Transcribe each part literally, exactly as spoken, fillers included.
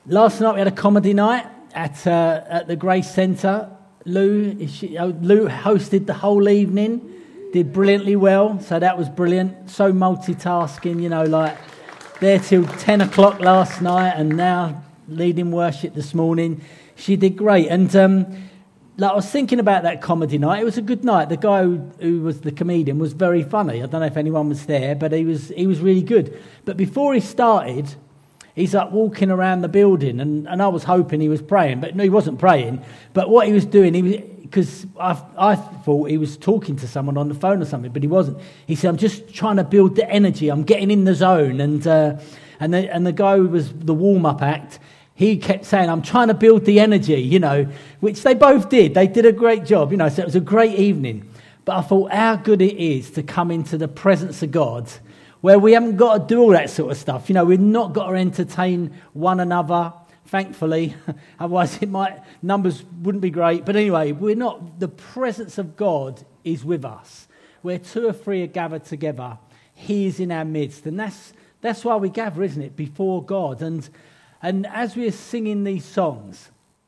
Last night we had a comedy night at uh, at the Grace Centre. Lou, is she, oh, Lou hosted the whole evening, did brilliantly well, so that was brilliant. So multitasking, you know, like there till ten o'clock last night and now leading worship this morning. She did great. And um, like I was thinking about that comedy night. It was a good night. The guy who, who was the comedian was very funny. I don't know if anyone was there, but he was he was really good. But before he started, he's like walking around the building, and, and I was hoping he was praying, but no, he wasn't praying. But what he was doing, he was because I I thought he was talking to someone on the phone or something, but he wasn't. He said, "I'm just trying to build the energy. I'm getting in the zone." And uh, and the and the guy who was the warm up act, he kept saying, "I'm trying to build the energy," you know, which they both did. They did a great job, you know. So it was a great evening. But I thought how good it is to come into the presence of God, where we haven't got to do all that sort of stuff. You know, we've not got to entertain one another, thankfully. Otherwise, it might numbers wouldn't be great. But anyway, we're not. The presence of God is with us. Where two or three are gathered together, He is in our midst, and that's that's why we gather, isn't it? Before God, and and as we're singing these songs,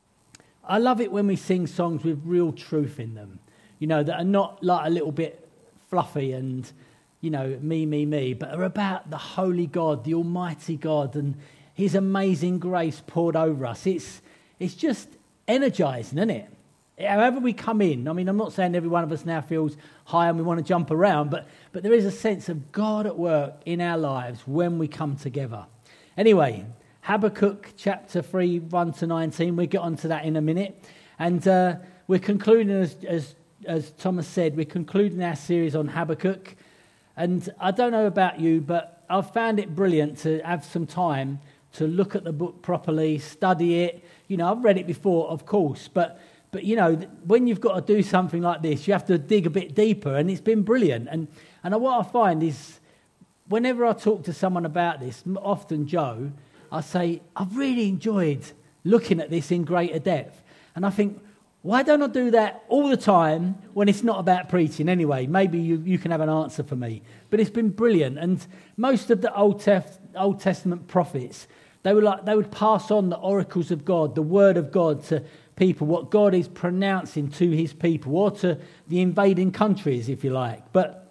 I love it when we sing songs with real truth in them. You know, that are not like a little bit fluffy and, you know, me, me, me, but are about the holy God, the almighty God, and His amazing grace poured over us. It's it's just energizing, isn't it? However we come in, I mean, I'm not saying every one of us now feels high and we want to jump around, but but there is a sense of God at work in our lives when we come together. Anyway, Habakkuk chapter three, one to nineteen, we'll get onto that in a minute. And uh, we're concluding, as, as, as Thomas said, we're concluding our series on Habakkuk. And I don't know about you, but I've found it brilliant to have some time to look at the book properly, study it. You know, I've read it before, of course, but, but you know, when you've got to do something like this, you have to dig a bit deeper, and it's been brilliant. And, and what I find is, whenever I talk to someone about this, often Joe, I say, I've really enjoyed looking at this in greater depth. And I think, why don't I do that all the time when it's not about preaching anyway? Maybe you, you can have an answer for me. But it's been brilliant. And most of the Old, Tef- Old Testament prophets, they were like they would pass on the oracles of God, the word of God to people, what God is pronouncing to His people, or to the invading countries, if you like. But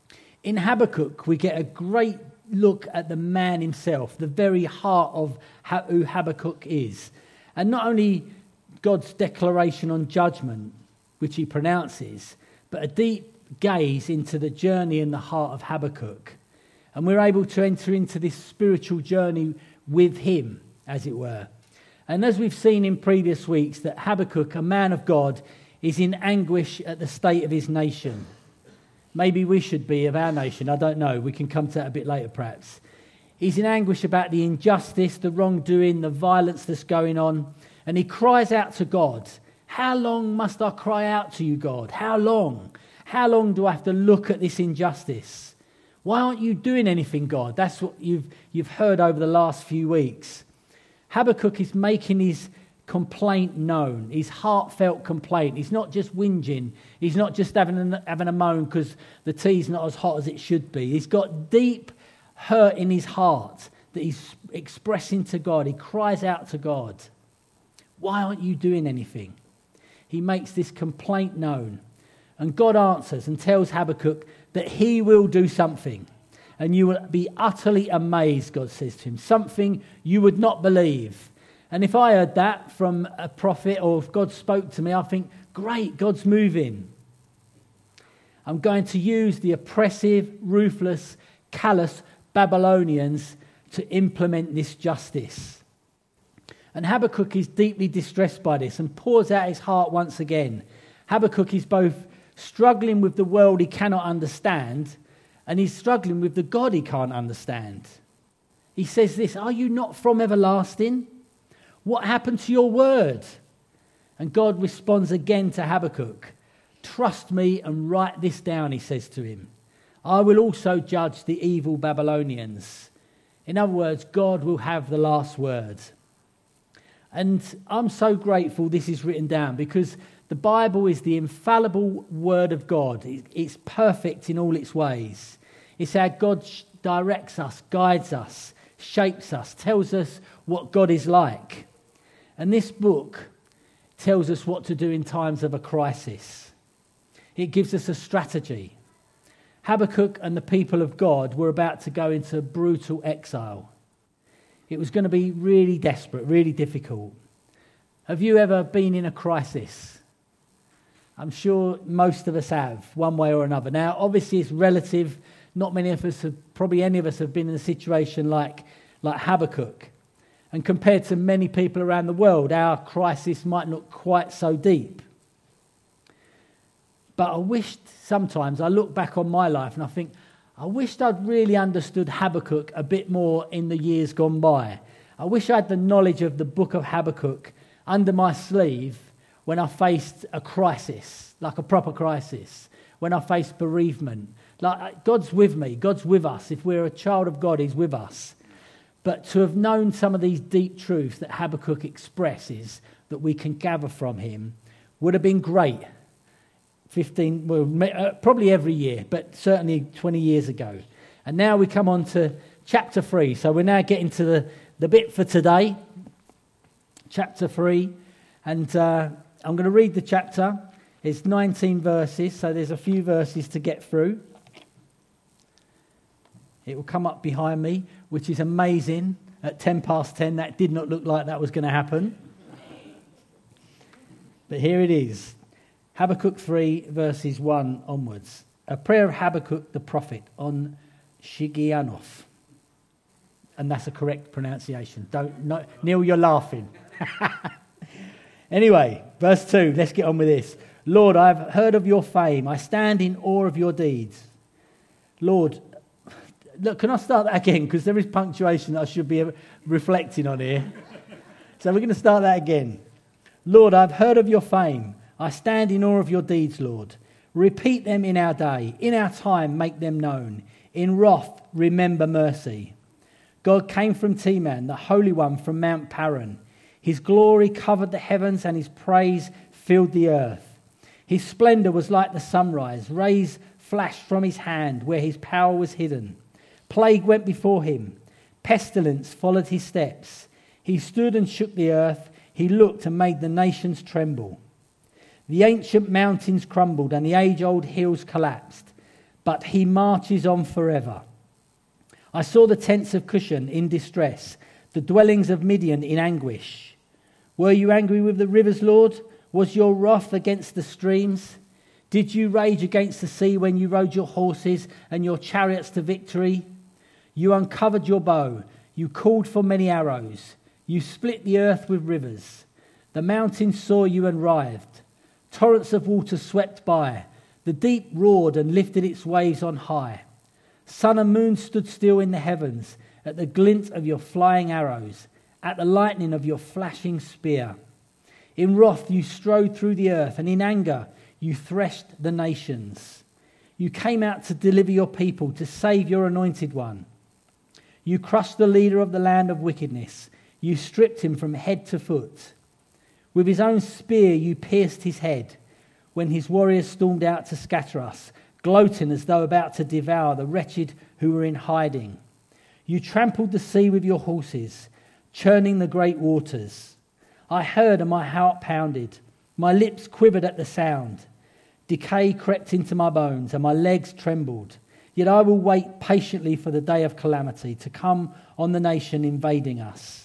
in Habakkuk, we get a great look at the man himself, the very heart of who Habakkuk is. And not only God's declaration on judgment, which he pronounces, but a deep gaze into the journey in the heart of Habakkuk. And we're able to enter into this spiritual journey with him, as it were. And as we've seen in previous weeks, that Habakkuk, a man of God, is in anguish at the state of his nation. Maybe we should be of our nation, I don't know. We can come to that a bit later, perhaps. He's in anguish about the injustice, the wrongdoing, the violence that's going on. And he cries out to God, how long must I cry out to you, God? How long? How long do I have to look at this injustice? Why aren't you doing anything, God? That's what you've, you've heard over the last few weeks. Habakkuk is making his complaint known, his heartfelt complaint. He's not just whinging. He's not just having a, having a moan because the tea's not as hot as it should be. He's got deep hurt in his heart that he's expressing to God. He cries out to God. Why aren't you doing anything? He makes this complaint known. And God answers and tells Habakkuk that he will do something. And you will be utterly amazed, God says to him. Something you would not believe. And if I heard that from a prophet, or if God spoke to me, I think, great, God's moving. I'm going to use the oppressive, ruthless, callous Babylonians to implement this justice. And Habakkuk is deeply distressed by this and pours out his heart once again. Habakkuk is both struggling with the world he cannot understand, and he's struggling with the God he can't understand. He says this, are you not from everlasting? What happened to your word? And God responds again to Habakkuk. Trust me and write this down, he says to him. I will also judge the evil Babylonians. In other words, God will have the last word. And I'm so grateful this is written down, because the Bible is the infallible word of God. It's perfect in all its ways. It's how God directs us, guides us, shapes us, tells us what God is like. And this book tells us what to do in times of a crisis. It gives us a strategy. Habakkuk and the people of God were about to go into brutal exile. It was going to be really desperate, really difficult. Have you ever been in a crisis? I'm sure most of us have, one way or another. Now, obviously, it's relative. Not many of us have, probably any of us have been in a situation like, like Habakkuk. And compared to many people around the world, our crisis might not quite so deep. But I wished sometimes, I look back on my life and I think, I wished I'd really understood Habakkuk a bit more in the years gone by. I wish I had the knowledge of the book of Habakkuk under my sleeve when I faced a crisis, like a proper crisis, when I faced bereavement. Like, God's with me, God's with us. If we're a child of God, he's with us. But to have known some of these deep truths that Habakkuk expresses that we can gather from him would have been great. fifteen, well, uh, probably every year, but certainly twenty years ago. And now we come on to chapter three. So we're now getting to the, the bit for today, chapter three. And uh, I'm going to read the chapter. It's nineteen verses, so there's a few verses to get through. It will come up behind me, which is amazing. At ten past ten, that did not look like that was going to happen. But here it is. Habakkuk three, verses one onwards. A prayer of Habakkuk the prophet on Shigionoth. And that's a correct pronunciation. Don't, no, Neil, you're laughing. Anyway, verse two, let's get on with this. Lord, I have heard of your fame. I stand in awe of your deeds. Lord, look, can I start that again? Because there is punctuation that I should be reflecting on here. So we're going to start that again. Lord, I've heard of your fame. I stand in awe of your deeds, Lord. Repeat them in our day. In our time, make them known. In wrath, remember mercy. God came from Teman, the Holy One from Mount Paran. His glory covered the heavens and his praise filled the earth. His splendor was like the sunrise. Rays flashed from his hand where his power was hidden. Plague went before him. Pestilence followed his steps. He stood and shook the earth. He looked and made the nations tremble. The ancient mountains crumbled and the age-old hills collapsed, but he marches on forever. I saw the tents of Cushan in distress, the dwellings of Midian in anguish. Were you angry with the rivers, Lord? Was your wrath against the streams? Did you rage against the sea when you rode your horses and your chariots to victory? You uncovered your bow. You called for many arrows. You split the earth with rivers. The mountains saw you and writhed. Torrents of water swept by. The deep roared and lifted its waves on high. Sun and moon stood still in the heavens at the glint of your flying arrows, at the lightning of your flashing spear. In wrath you strode through the earth, and in anger you threshed the nations. You came out to deliver your people, to save your anointed one. You crushed the leader of the land of wickedness. You stripped him from head to foot. With his own spear you pierced his head when his warriors stormed out to scatter us, gloating as though about to devour the wretched who were in hiding. You trampled the sea with your horses, churning the great waters. I heard and my heart pounded. My lips quivered at the sound. Decay crept into my bones and my legs trembled. Yet I will wait patiently for the day of calamity to come on the nation invading us.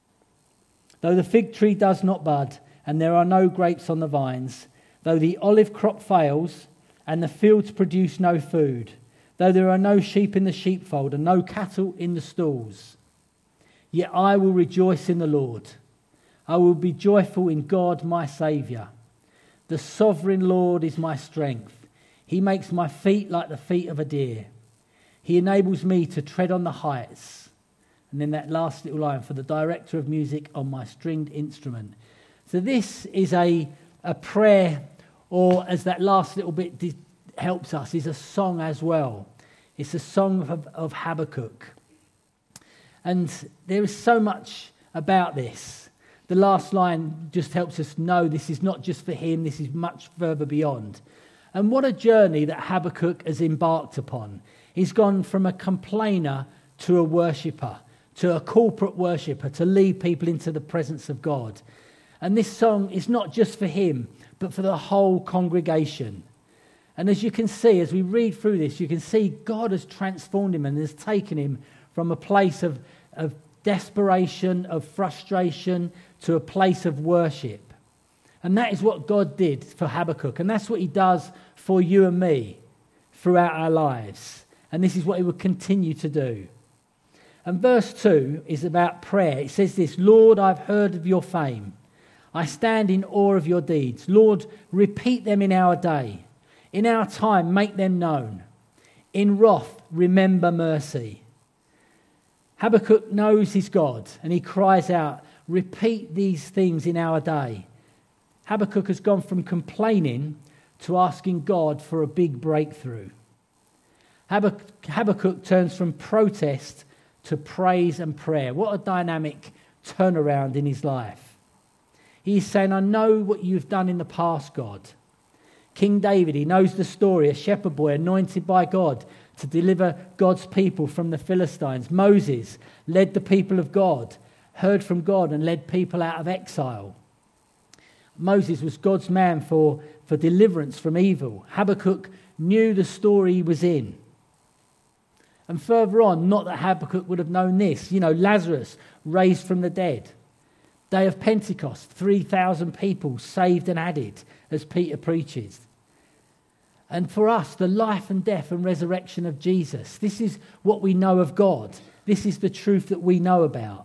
Though the fig tree does not bud and there are no grapes on the vines, though the olive crop fails and the fields produce no food, though there are no sheep in the sheepfold and no cattle in the stalls, yet I will rejoice in the Lord. I will be joyful in God my Saviour. The sovereign Lord is my strength. He makes my feet like the feet of a deer. He enables me to tread on the heights. And then that last little line, for the director of music on my stringed instrument. So this is a, a prayer, or as that last little bit di- helps us, is a song as well. It's a song of, of Habakkuk. And there is so much about this. The last line just helps us know this is not just for him, this is much further beyond. And what a journey that Habakkuk has embarked upon. He's gone from a complainer to a worshipper, to a corporate worshipper, to lead people into the presence of God. And this song is not just for him, but for the whole congregation. And as you can see, as we read through this, you can see God has transformed him and has taken him from a place of, of desperation, of frustration, to a place of worship. And that is what God did for Habakkuk. And that's what he does for you and me throughout our lives. And this is what he will continue to do. And verse two is about prayer. It says this: Lord, I've heard of your fame. I stand in awe of your deeds. Lord, repeat them in our day. In our time, make them known. In wrath, remember mercy. Habakkuk knows his God, and he cries out, repeat these things in our day. Habakkuk has gone from complaining to asking God for a big breakthrough. Habakkuk turns from protest to praise and prayer. What a dynamic turnaround in his life. He's saying, I know what you've done in the past, God. King David, he knows the story, a shepherd boy anointed by God to deliver God's people from the Philistines. Moses led the people of God, heard from God and led people out of exile. Moses was God's man for, for deliverance from evil. Habakkuk knew the story he was in. And further on, not that Habakkuk would have known this, you know, Lazarus raised from the dead. Day of Pentecost, three thousand people saved and added, as Peter preaches. And for us, the life and death and resurrection of Jesus, this is what we know of God. This is the truth that we know about.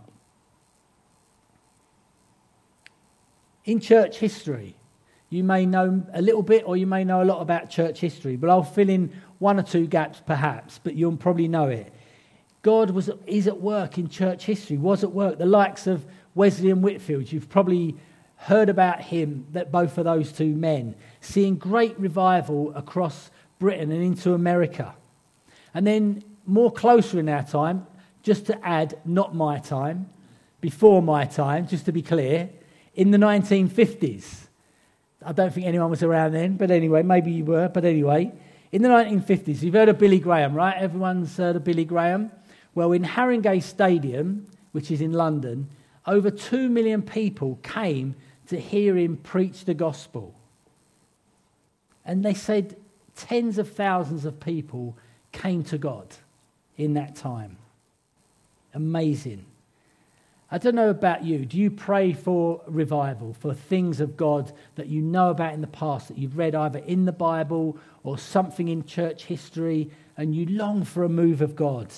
In church history, you may know a little bit or you may know a lot about church history, but I'll fill in one or two gaps perhaps, but you'll probably know it. God was is at work in church history, was at work. The likes of Wesley and Whitfield, you've probably heard about him, that both of those two men, seeing great revival across Britain and into America. And then more closer in our time, just to add, not my time, before my time, just to be clear, in the nineteen fifties. I don't think anyone was around then, but anyway, maybe you were, but anyway. In the nineteen fifties, you've heard of Billy Graham, right? Everyone's heard of Billy Graham. Well, in Haringey Stadium, which is in London, over two million people came to hear him preach the gospel. And they said tens of thousands of people came to God in that time. Amazing. I don't know about you. Do you pray for revival, for things of God that you know about in the past, that you've read either in the Bible or something in church history, and you long for a move of God?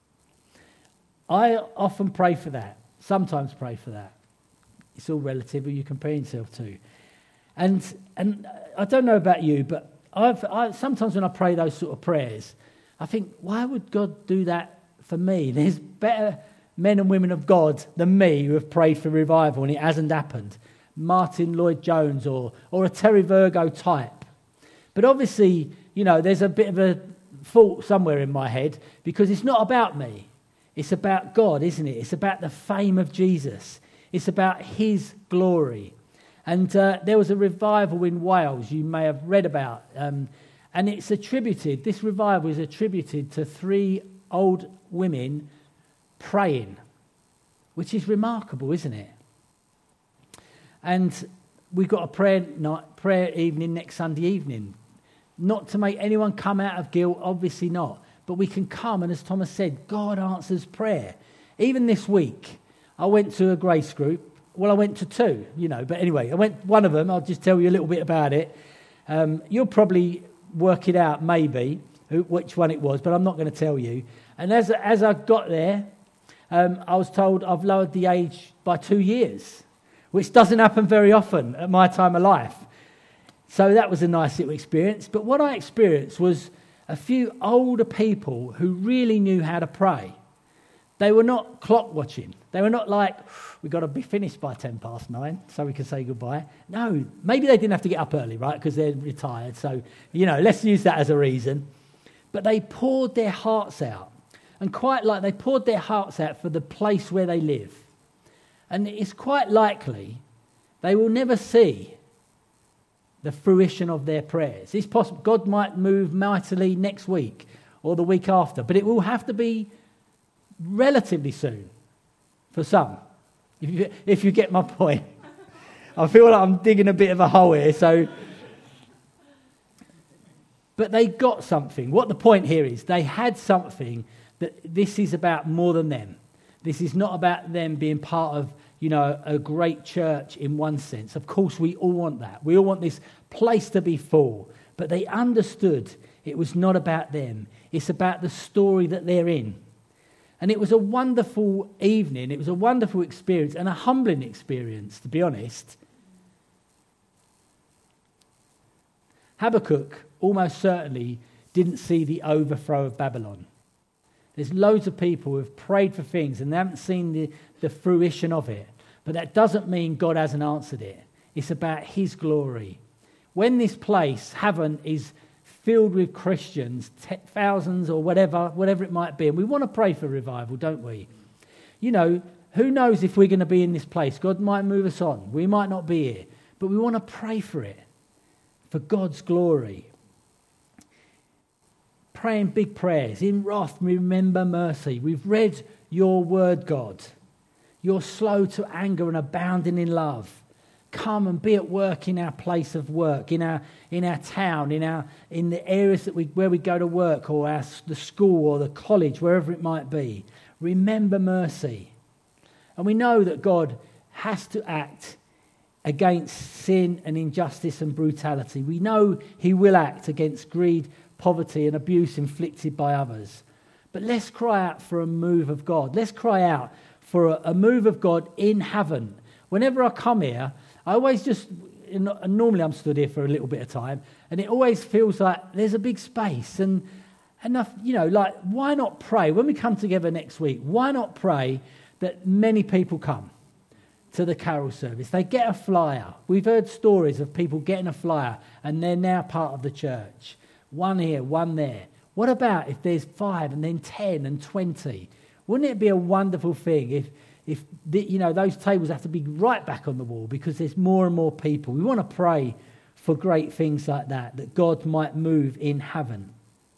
I often pray for that. Sometimes pray for that. It's all relative who you compare yourself to. And and I don't know about you, but I've, I, sometimes when I pray those sort of prayers, I think, why would God do that for me? There's better men and women of God than me who have prayed for revival and it hasn't happened. Martin Lloyd-Jones or, or a Terry Virgo type. But obviously, you know, there's a bit of a fault somewhere in my head because it's not about me. It's about God, isn't it? It's about the fame of Jesus. It's about his glory. And uh, there was a revival in Wales you may have read about. Um, and it's attributed, this revival is attributed to three old women praying, which is remarkable, isn't it? And we've got a prayer night, prayer evening next Sunday evening. Not to make anyone come out of guilt, obviously not. But we can come, and as Thomas said, God answers prayer. Even this week, I went to a grace group. Well, I went to two, you know, but anyway, I went one of them. I'll just tell you a little bit about it. Um, you'll probably work it out, maybe, who, which one it was, but I'm not going to tell you. And as as I got there, um, I was told I've lowered the age by two years, which doesn't happen very often at my time of life. So that was a nice little experience. But what I experienced was a few older people who really knew how to pray. They were not clock watching. They were not like, we've got to be finished by ten past nine so we can say goodbye. No, maybe they didn't have to get up early, right, because they're retired. So, you know, let's use that as a reason. But they poured their hearts out. And quite like they poured their hearts out for the place where they live. And it's quite likely they will never see the fruition of their prayers. It's possible God might move mightily next week or the week after, but it will have to be relatively soon for some. If you, if you get my point. I feel like I'm digging a bit of a hole here, so... But they got something. What the point here is, they had something that this is about more than them. This is not about them being part of, you know, a great church in one sense. Of course, we all want that. We all want this place to be full. But they understood it was not about them. It's about the story that they're in. And it was a wonderful evening. It was a wonderful experience and a humbling experience, to be honest. Habakkuk almost certainly didn't see the overthrow of Babylon. There's loads of people who have prayed for things and they haven't seen the, the fruition of it. But that doesn't mean God hasn't answered it. It's about his glory. When this place, heaven, is filled with Christians, t- thousands or whatever, whatever it might be, and we want to pray for revival, don't we? You know, who knows if we're going to be in this place? God might move us on. We might not be here. But we want to pray for it, for God's glory. Praying big prayers. In wrath, remember mercy. We've read your word, God. You're slow to anger and abounding in love. Come and be at work in our place of work, in our in our town, in our in the areas that we where we go to work, or our, the school or the college, wherever it might be. Remember mercy. And we know that God has to act against sin and injustice and brutality. We know he will act against greed, poverty and abuse inflicted by others. But let's cry out for a move of God. Let's cry out for a, a move of God in heaven. Whenever I come here, I always just, normally I'm stood here for a little bit of time, and it always feels like there's a big space. And enough, you know, like, why not pray? When we come together next week, why not pray that many people come to the carol service? They get a flyer. We've heard stories of people getting a flyer, and they're now part of the church. One here, one there. What about if there's five and then ten and twenty? Wouldn't it be a wonderful thing if, if the, you know, those tables have to be right back on the wall because there's more and more people? We want to pray for great things like that, that God might move in heaven.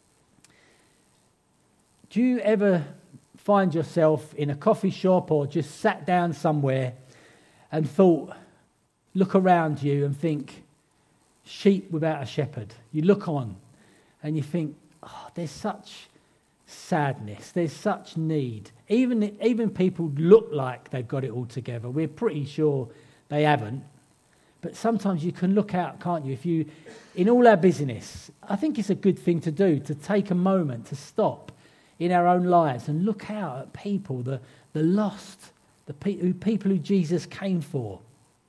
Do you ever find yourself in a coffee shop or just sat down somewhere and thought, look around you and think, sheep without a shepherd? You look on and you think, oh, there's such sadness, there's such need. Even, even people look like they've got it all together. We're pretty sure they haven't. But sometimes you can look out, can't you? If you, in all our busyness, I think it's a good thing to do, to take a moment to stop in our own lives and look out at people, the, the lost, the pe- people who Jesus came for.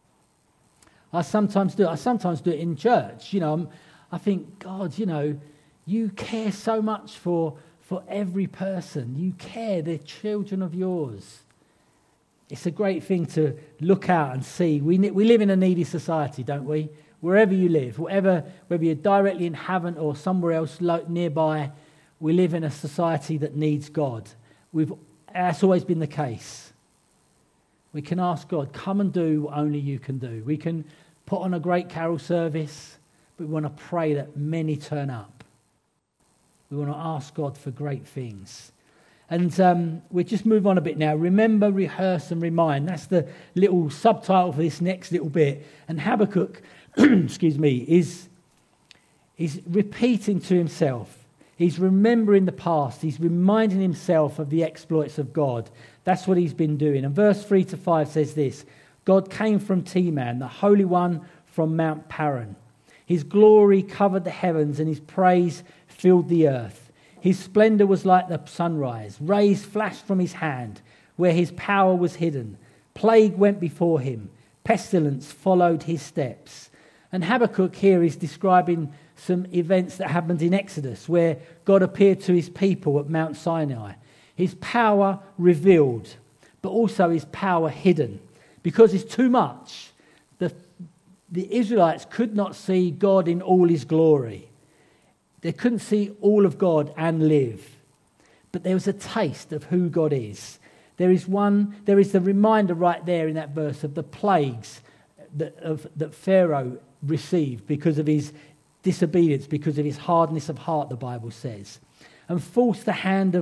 I sometimes do it. I sometimes do it in church. You know, I'm, I think, God, you know, you care so much for, for every person. You care. They're children of yours. It's a great thing to look out and see. We we live in a needy society, don't we? Wherever you live, whatever, whether you're directly in heaven or somewhere else nearby, we live in a society that needs God. We've that's always been the case. We can ask God, come and do what only you can do. We can put on a great carol service, but we want to pray that many turn up. We want to ask God for great things. And um, we'll just move on a bit now. Remember, rehearse and remind. That's the little subtitle for this next little bit. And Habakkuk, excuse me, is, is repeating to himself. He's remembering the past. He's reminding himself of the exploits of God. That's what he's been doing. And verse three to five says this: God came from Teman, the Holy One from Mount Paran. His glory covered the heavens and his praise filled the earth. His splendor was like the sunrise. Rays flashed from his hand where his power was hidden. Plague went before him. Pestilence followed his steps. And Habakkuk here is describing some events that happened in Exodus where God appeared to his people at Mount Sinai. His power revealed, but also his power hidden. Because it's too much, the, the Israelites could not see God in all his glory. They couldn't see all of God and live. But there was a taste of who God is. There is one. There is the reminder right there in that verse of the plagues that, of, that Pharaoh received because of his disobedience, because of his hardness of heart, the Bible says. And forced the hand of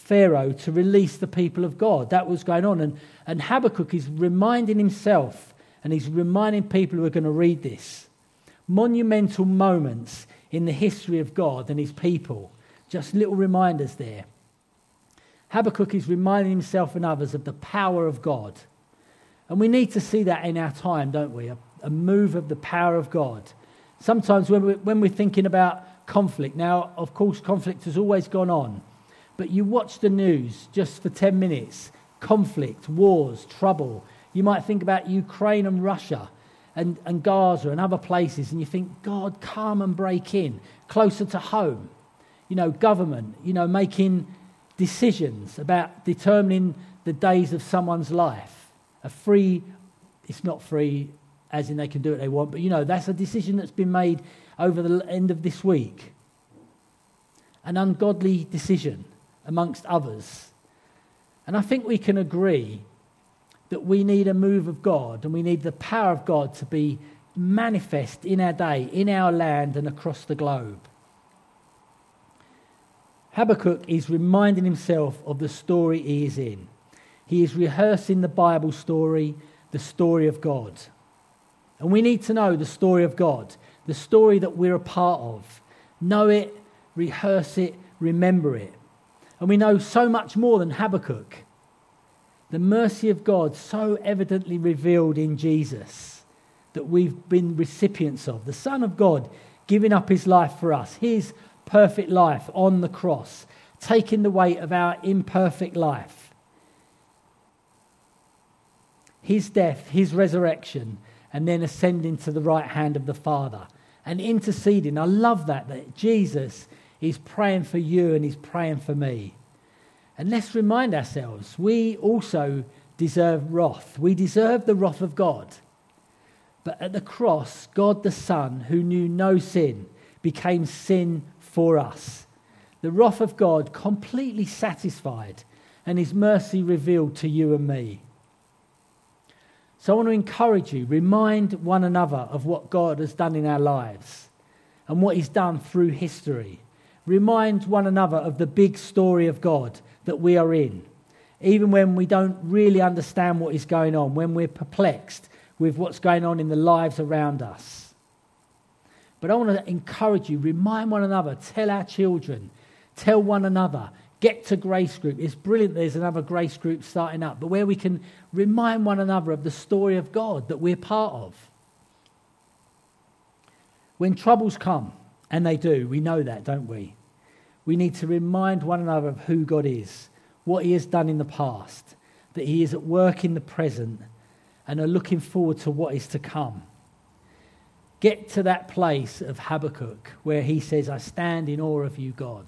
Pharaoh to release the people of God. That was going on. And, and Habakkuk is reminding himself, and he's reminding people who are going to read this, monumental moments in the history of God and his people. Just little reminders there. Habakkuk is reminding himself and others of the power of God. And we need to see that in our time, don't we? A, a move of the power of God. Sometimes when, we, when we're thinking about conflict, now, of course, conflict has always gone on. But you watch the news just for ten minutes, conflict, wars, trouble. You might think about Ukraine and Russia and, and Gaza and other places, and you think, God, come and break in, closer to home. You know, government, you know, making decisions about determining the days of someone's life. A free, it's not free as in they can do what they want, but you know, that's a decision that's been made over the end of this week. An ungodly decision amongst others. And I think we can agree that we need a move of God and we need the power of God to be manifest in our day, in our land and across the globe. Habakkuk is reminding himself of the story he is in. He is rehearsing the Bible story, the story of God. And we need to know the story of God, the story that we're a part of. Know it, rehearse it, remember it. And we know so much more than Habakkuk. The mercy of God so evidently revealed in Jesus that we've been recipients of. The Son of God giving up his life for us, his perfect life on the cross, taking the weight of our imperfect life. His death, his resurrection, and then ascending to the right hand of the Father and interceding. I love that, that Jesus is praying for you and he's praying for me. And let's remind ourselves, we also deserve wrath. We deserve the wrath of God. But at the cross, God the Son, who knew no sin, became sin for us. The wrath of God completely satisfied and his mercy revealed to you and me. So I want to encourage you, remind one another of what God has done in our lives and what he's done through history. Remind one another of the big story of God that we are in, even when we don't really understand what is going on, when we're perplexed with what's going on in the lives around us. But I want to encourage you, remind one another, tell our children, tell one another, get to Grace Group. It's brilliant there's another Grace Group starting up, but where we can remind one another of the story of God that we're part of. When troubles come, and they do, we know that, don't we? We need to remind one another of who God is, what he has done in the past, that he is at work in the present, and are looking forward to what is to come. Get to that place of Habakkuk where he says, I stand in awe of you, God.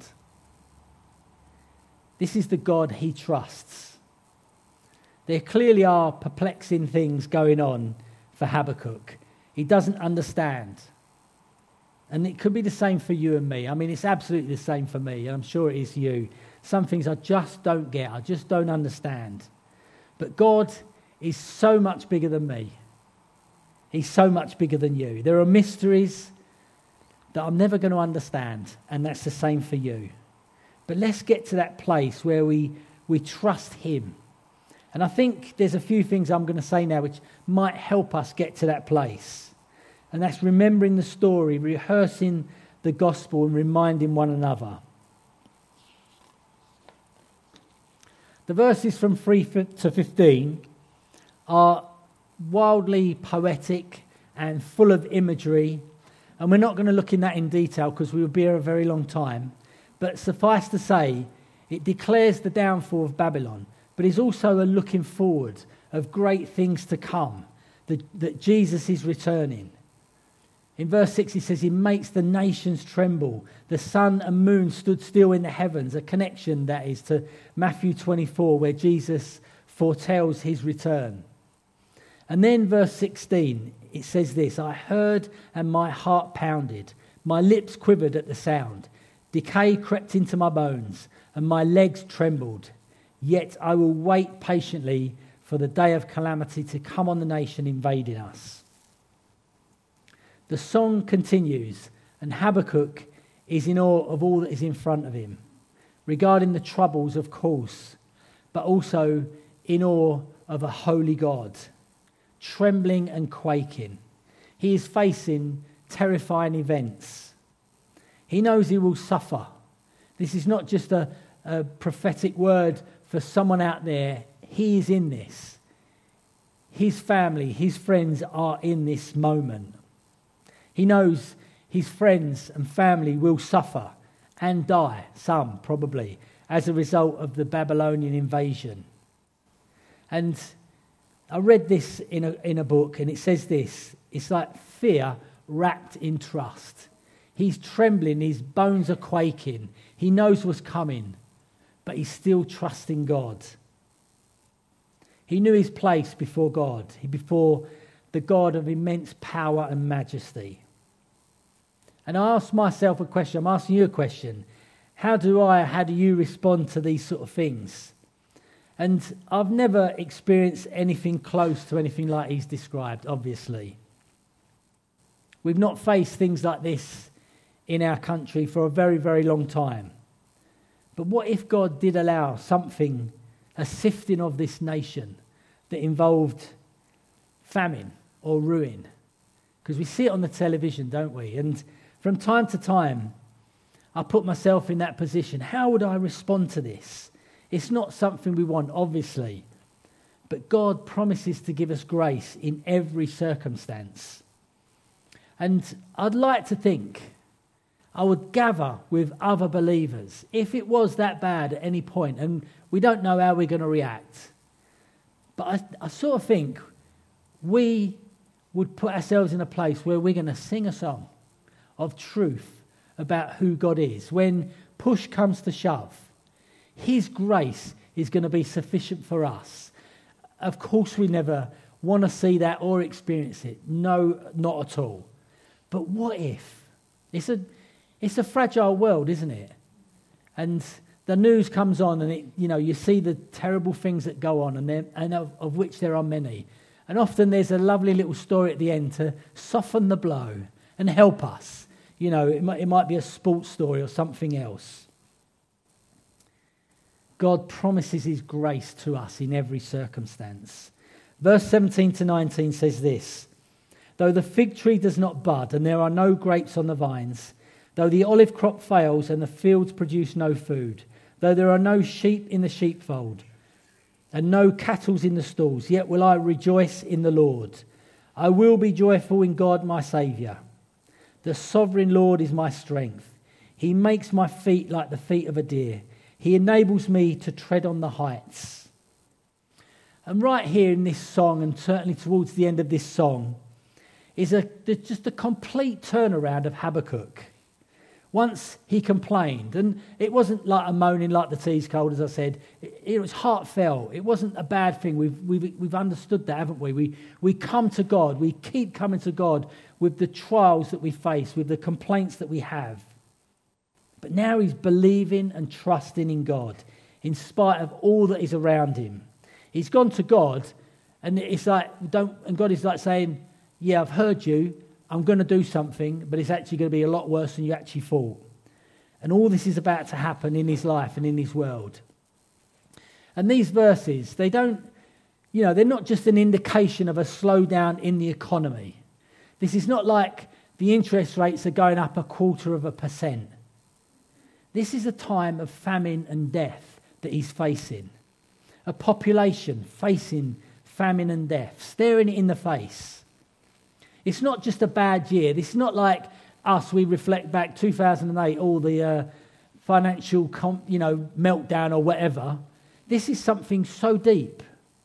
This is the God he trusts. There clearly are perplexing things going on for Habakkuk. He doesn't understand. And it could be the same for you and me. I mean, it's absolutely the same for me, and I'm sure it is for you. Some things I just don't get, I just don't understand. But God is so much bigger than me. He's so much bigger than you. There are mysteries that I'm never going to understand, and that's the same for you. But let's get to that place where we, we trust him. And I think there's a few things I'm going to say now which might help us get to that place. And that's remembering the story, rehearsing the gospel and reminding one another. The verses from three to fifteen are wildly poetic and full of imagery. And we're not going to look in that in detail because we will be here a very long time. But suffice to say, it declares the downfall of Babylon, but is also a looking forward of great things to come, that, that Jesus is returning. In verse six, he says, he makes the nations tremble. The sun and moon stood still in the heavens, a connection, that is, to Matthew twenty-four, where Jesus foretells his return. And then verse sixteen, it says this, I heard and my heart pounded. My lips quivered at the sound. Decay crept into my bones and my legs trembled. Yet I will wait patiently for the day of calamity to come on the nation invading us. The song continues, and Habakkuk is in awe of all that is in front of him. regarding the troubles, of course, but also in awe of a holy God, trembling and quaking. He is facing terrifying events. He knows he will suffer. This is not just a, a prophetic word for someone out there. He is in this. His family, his friends are in this moment. He knows his friends and family will suffer and die, some probably, as a result of the Babylonian invasion. And I read this in a, in a book, and it says this: it's like fear wrapped in trust. He's trembling, his bones are quaking. He knows what's coming, but he's still trusting God. He knew his place before God, before the God of immense power and majesty. And I asked myself a question, I'm asking you a question. How do I, how do you respond to these sort of things? And I've never experienced anything close to anything like he's described, obviously. We've not faced things like this in our country for a very, very long time. But what if God did allow something, a sifting of this nation, that involved famine or ruin? Because we see it on the television, don't we? And from time to time, I put myself in that position. How would I respond to this? It's not something we want, obviously. But God promises to give us grace in every circumstance. And I'd like to think I would gather with other believers if it was that bad at any point, and we don't know how we're going to react. But I, I sort of think we would put ourselves in a place where we're going to sing a song of truth about who God is. When push comes to shove, his grace is going to be sufficient for us. Of course, we never want to see that or experience it. No, not at all. But what if? It's a, it's a fragile world, isn't it? And the news comes on, and it, you know, you see the terrible things that go on, and, and of, of which there are many. And often there's a lovely little story at the end to soften the blow and help us. You know, it might, it might be a sports story or something else. God promises his grace to us in every circumstance. Verse seventeen to nineteen says this: though the fig tree does not bud and there are no grapes on the vines, though the olive crop fails and the fields produce no food, though there are no sheep in the sheepfold and no cattle in the stalls, yet will I rejoice in the Lord. I will be joyful in God my Saviour. The sovereign Lord is my strength. He makes my feet like the feet of a deer. He enables me to tread on the heights. And right here in this song, and certainly towards the end of this song, is a, just a complete turnaround of Habakkuk. Once he complained, and it wasn't like a moaning like the tea's cold, as I said. It, it was heartfelt. It wasn't a bad thing. We've, we've, we've understood that, haven't we? we? We come to God. We keep coming to God with the trials that we face, with the complaints that we have. But now he's believing and trusting in God, in spite of all that is around him. He's gone to God, and it's like, don't, and God is like saying, yeah, I've heard you. I'm going to do something, but it's actually going to be a lot worse than you actually thought. And all this is about to happen in his life and in his world. And these verses, they don't, you know, they're not just an indication of a slowdown in the economy. This is not like the interest rates are going up a quarter of a percent. This is a time of famine and death that he's facing. A population facing famine and death, staring it in the face. It's not just a bad year. This is not like us. We reflect back two thousand eight, all the uh, financial, com- you know, meltdown or whatever. This is something so deep.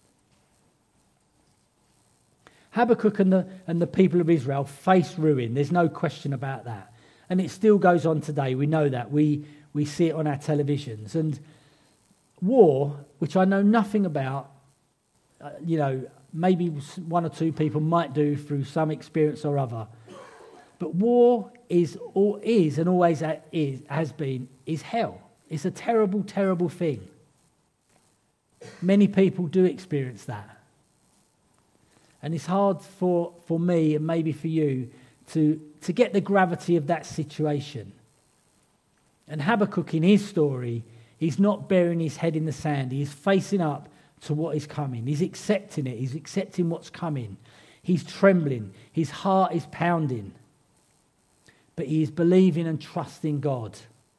Habakkuk and the and the people of Israel face ruin. There's no question about that, and it still goes on today. We know that. We we see it on our televisions. And war, which I know nothing about, uh, you know. Maybe one or two people might do through some experience or other. But war is, or is and always is, has been, is hell. It's a terrible, terrible thing. Many people do experience that. And it's hard for, for me and maybe for you to, to get the gravity of that situation. And Habakkuk in his story He's not burying his head in the sand. He is facing up to what is coming. He's accepting it. He's accepting what's coming. He's trembling. His heart is pounding. But he is believing and trusting God.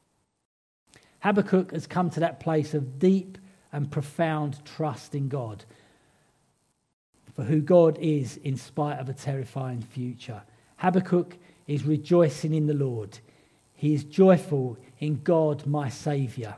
Habakkuk has come to that place of deep and profound trust in God, for who God is in spite of a terrifying future. Habakkuk is rejoicing in the Lord. He is joyful in God, my Saviour.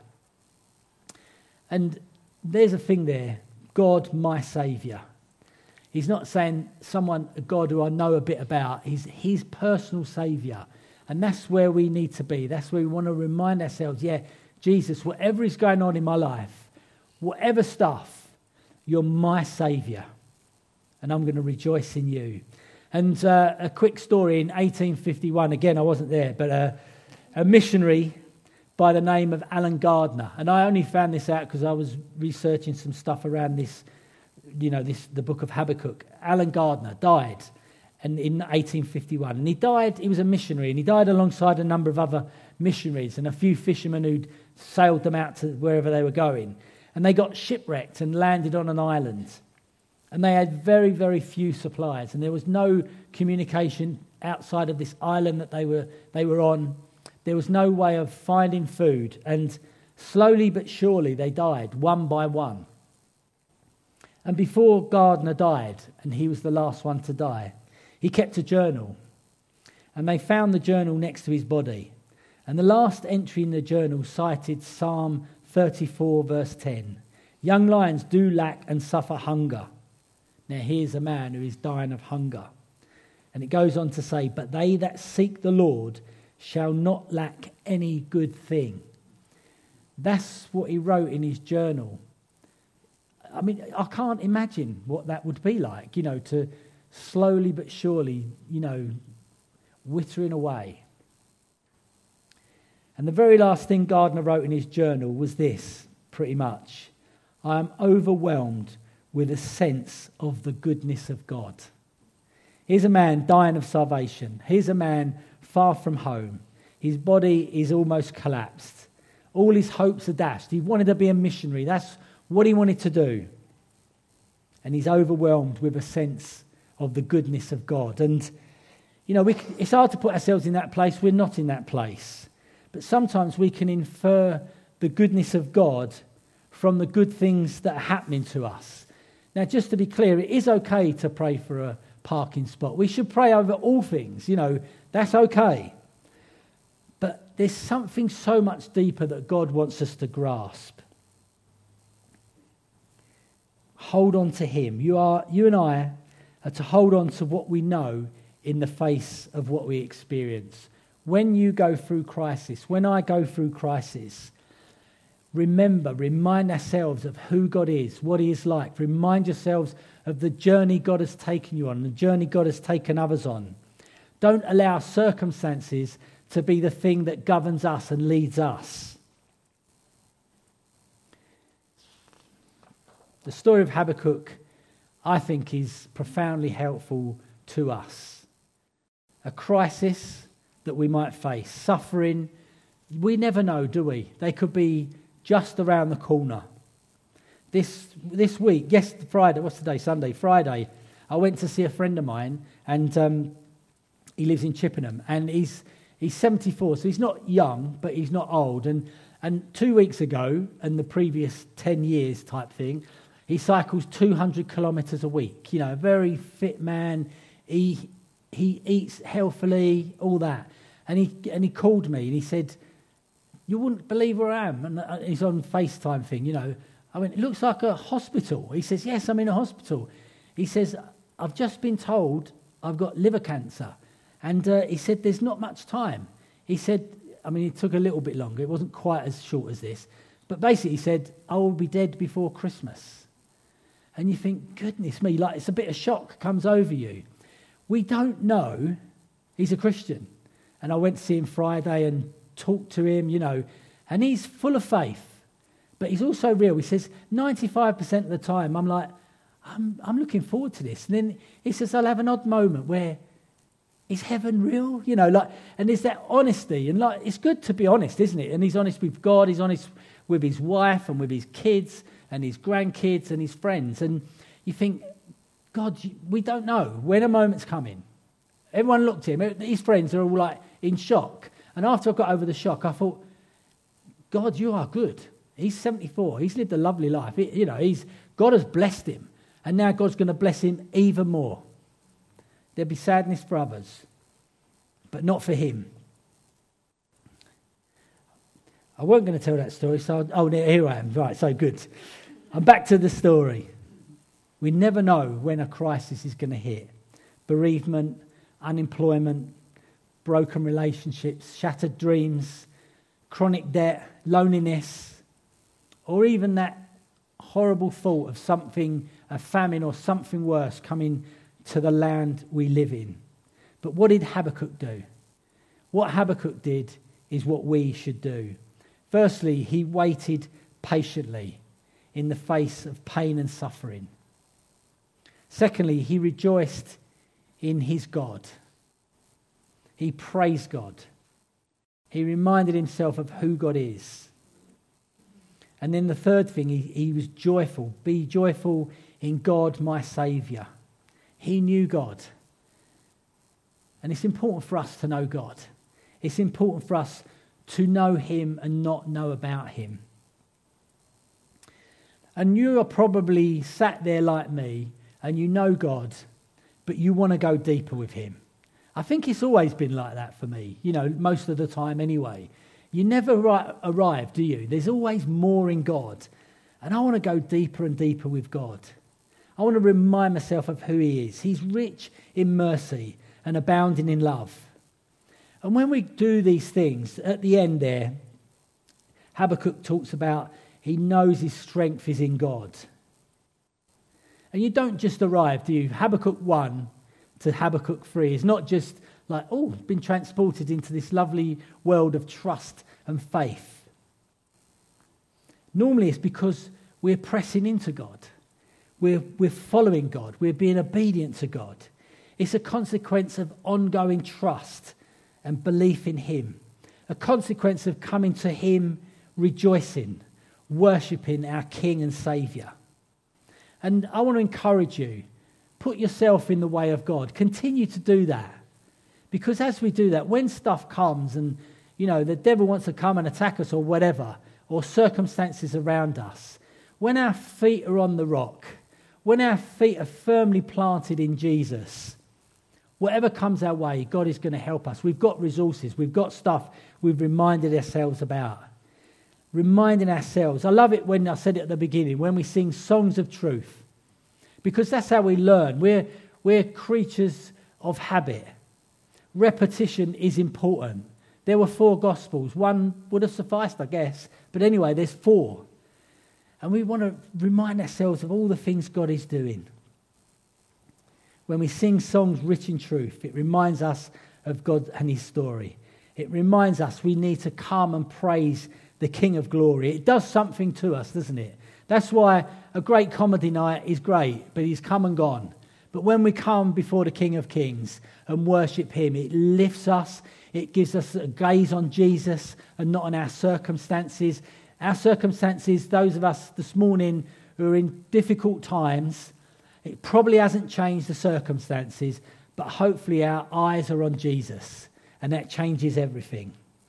And there's a thing there, God, my Saviour. He's not saying someone, a God who I know a bit about. He's his personal Saviour. And that's where we need to be. That's where we want to remind ourselves, yeah, Jesus, whatever is going on in my life, whatever stuff, you're my Saviour. And I'm going to rejoice in you. And uh, a quick story in eighteen fifty-one, again, I wasn't there, but uh, a missionary by the name of Alan Gardner. And I only found this out because I was researching some stuff around this, you know, this the book of Habakkuk. Alan Gardner died and in eighteen fifty-one. And he died, he was a missionary, and he died alongside a number of other missionaries and a few fishermen who'd sailed them out to wherever they were going. And they got shipwrecked and landed on an island. And they had very, very few supplies. And there was no communication outside of this island that they were they were on. There was no way of finding food. And slowly but surely they died, one by one. And before Gardner died, and he was the last one to die, he kept a journal. And they found the journal next to his body. And the last entry in the journal cited Psalm thirty-four, verse ten. Young lions do lack and suffer hunger. Now here's a man who is dying of hunger. And it goes on to say, but they that seek the Lord shall not lack any good thing. That's what he wrote in his journal. I mean, I can't imagine what that would be like, you know, to slowly but surely, you know, withering away. And the very last thing Gardner wrote in his journal was this, pretty much. I am overwhelmed with a sense of the goodness of God. Here's a man dying of starvation. Here's a man far from home. His body is almost collapsed. All his hopes are dashed. He wanted to be a missionary. That's what he wanted to do. And he's overwhelmed with a sense of the goodness of God. And, you know, we, it's hard to put ourselves in that place. We're not in that place. But sometimes we can infer the goodness of God from the good things that are happening to us. Now, just to be clear, it is okay to pray for a parking spot. We should pray over all things, you know, that's okay. But there's something so much deeper that God wants us to grasp. Hold on to him. You are, you and I are to hold on to what we know in the face of what we experience. When you go through crisis, when I go through crisis, remember, remind ourselves of who God is, what he is like. Remind yourselves of the journey God has taken you on, the journey God has taken others on. Don't allow circumstances to be the thing that governs us and leads us. The story of Habakkuk, I think, is profoundly helpful to us. A crisis that we might face, suffering, we never know, do we? They could be just around the corner. This this week, yes, Friday, what's today? Sunday, Friday, I went to see a friend of mine, and um, he lives in Chippenham, and he's he's seventy-four, so he's not young, but he's not old. And and two weeks ago, and the previous ten years type thing, he cycles two hundred kilometres a week. You know, a very fit man. He he eats healthily, all that. And he and he called me and he said, you wouldn't believe where I am. And he's on FaceTime thing, you know. I went, it looks like a hospital. He says, yes, I'm in a hospital. He says, I've just been told I've got liver cancer. And uh, he said, there's not much time. He said, I mean, it took a little bit longer. It wasn't quite as short as this. But basically he said, I will be dead before Christmas. And you think, goodness me, like it's a bit of shock comes over you. We don't know. He's a Christian. And I went to see him Friday and talked to him, you know, and he's full of faith, but he's also real. He says ninety-five percent of the time I'm like, I'm, I'm looking forward to this. And then he says, I'll have an odd moment where, is heaven real? You know, like, and there's that honesty, and like, it's good to be honest, isn't it? And he's honest with God, he's honest with his wife and with his kids and his grandkids and his friends. And you think, God, we don't know when a moment's coming. Everyone looked at him. His friends are all like in shock. And after I got over the shock, I thought, God, you are good. He's seventy-four. He's lived a lovely life. He, you know, he's God has blessed him. And now God's going to bless him even more. There'll be sadness for others, but not for him. I wasn't going to tell that story, so I'll, oh, here I am. Right, so good. I'm back to the story. We never know when a crisis is going to hit. Bereavement, unemployment, broken relationships, shattered dreams, chronic debt, loneliness, or even that horrible thought of something, a famine or something worse coming to the land we live in. But what did Habakkuk do? What Habakkuk did is what we should do. Firstly, he waited patiently in the face of pain and suffering. Secondly, he rejoiced in his God. He praised God. He reminded himself of who God is. And then the third thing, he, he was joyful. Be joyful in God, my Saviour. He knew God. And it's important for us to know God. It's important for us to know him and not know about him. And you are probably sat there like me and you know God, but you want to go deeper with him. I think it's always been like that for me, you know, most of the time anyway. You never ri- arrive, do you? There's always more in God. And I want to go deeper and deeper with God. I want to remind myself of who he is. He's rich in mercy and abounding in love. And when we do these things, at the end there, Habakkuk talks about he knows his strength is in God. And you don't just arrive, do you? Habakkuk one to Habakkuk three is not just like, oh, been transported into this lovely world of trust and faith. Normally it's because we're pressing into God. We're, we're following God. We're being obedient to God. It's a consequence of ongoing trust and belief in him. A consequence of coming to him rejoicing, worshipping our King and Saviour. And I want to encourage you, put yourself in the way of God. Continue to do that. Because as we do that, when stuff comes and, you know, the devil wants to come and attack us or whatever, or circumstances around us, when our feet are on the rock, when our feet are firmly planted in Jesus, whatever comes our way, God is going to help us. We've got resources. We've got stuff we've reminded ourselves about. Reminding ourselves. I love it when I said it at the beginning, when we sing songs of truth. Because that's how we learn. We're, we're creatures of habit. Repetition is important. There were four Gospels. One would have sufficed, I guess. But anyway, there's four. And we want to remind ourselves of all the things God is doing. When we sing songs rich in truth, it reminds us of God and his story. It reminds us we need to come and praise the King of Glory. It does something to us, doesn't it? That's why a great comedy night is great, but he's come and gone. But when we come before the King of Kings and worship him, it lifts us. It gives us a gaze on Jesus and not on our circumstances. Our circumstances, those of us this morning who are in difficult times, it probably hasn't changed the circumstances, but hopefully our eyes are on Jesus, and that changes everything.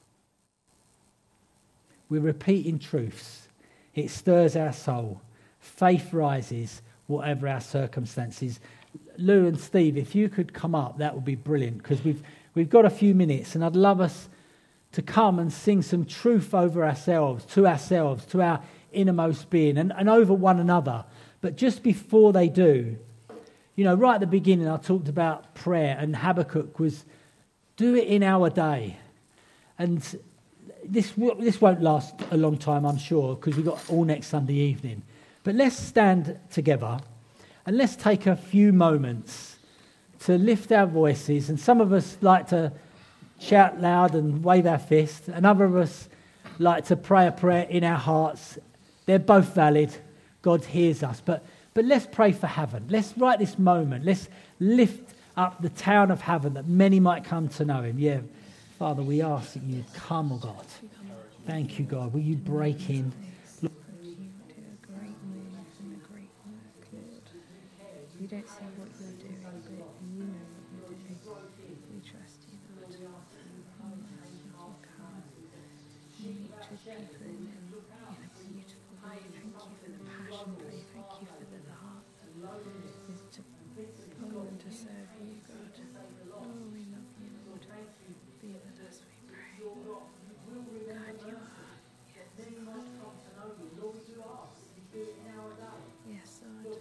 We're repeating truths. It stirs our soul. Faith rises, whatever our circumstances. Lou and Steve, if you could come up, that would be brilliant, because we've we've got a few minutes, and I'd love us to come and sing some truth over ourselves, to ourselves, to our innermost being, and, and over one another. But just before they do, you know, right at the beginning, I talked about prayer, and Habakkuk was, do it in our day. And this this won't last a long time, I'm sure, because we've got all next Sunday evening. But let's stand together, and let's take a few moments to lift our voices. And some of us like to shout loud and wave our fist, and other of us like to pray a prayer in our hearts. They're both valid. God hears us. But but let's pray for heaven. Let's right this moment. Let's lift up the town of heaven that many might come to know him. Yeah, Father, we ask that you come, oh God. Thank you, God. Will you break in? You do a great move and a great work, Lord. We don't see what you're doing, but you know what you're doing. We trust you, Lord. Oh, you will come and meet with people in, in a beautiful way. Thank you for the passion play. Thank you for the heart is to come and to serve you, God. Oh, we love you, Lord. Be with us, we pray. God, you are. Yes, Lord.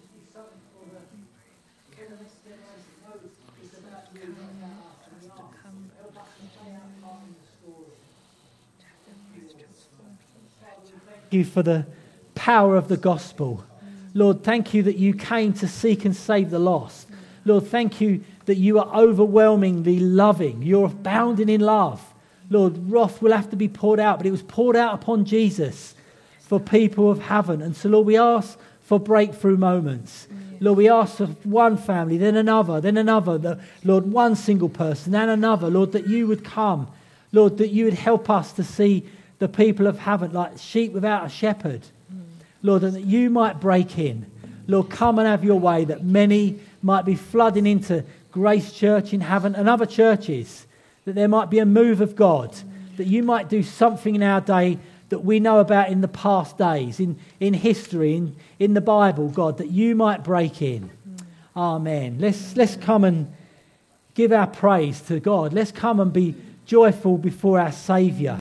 Thank you for the power of the gospel. Lord, thank you that you came to seek and save the lost. Lord, thank you that you are overwhelmingly loving. You're abounding in love. Lord, wrath will have to be poured out, but it was poured out upon Jesus for people who haven't. And so, Lord, we ask for breakthrough moments. Lord, we ask for one family, then another, then another. The, Lord, one single person, then another. Lord, that you would come. Lord, that you would help us to see the people of haven't, like sheep without a shepherd. Lord, and that you might break in. Lord, come and have your way, that many might be flooding into Grace Church in Haven and other churches, that there might be a move of God, that you might do something in our day that we know about in the past days, in, in history, in, in the Bible, God, that you might break in. Amen. Let's, let's come and give our praise to God. Let's come and be joyful before our Saviour.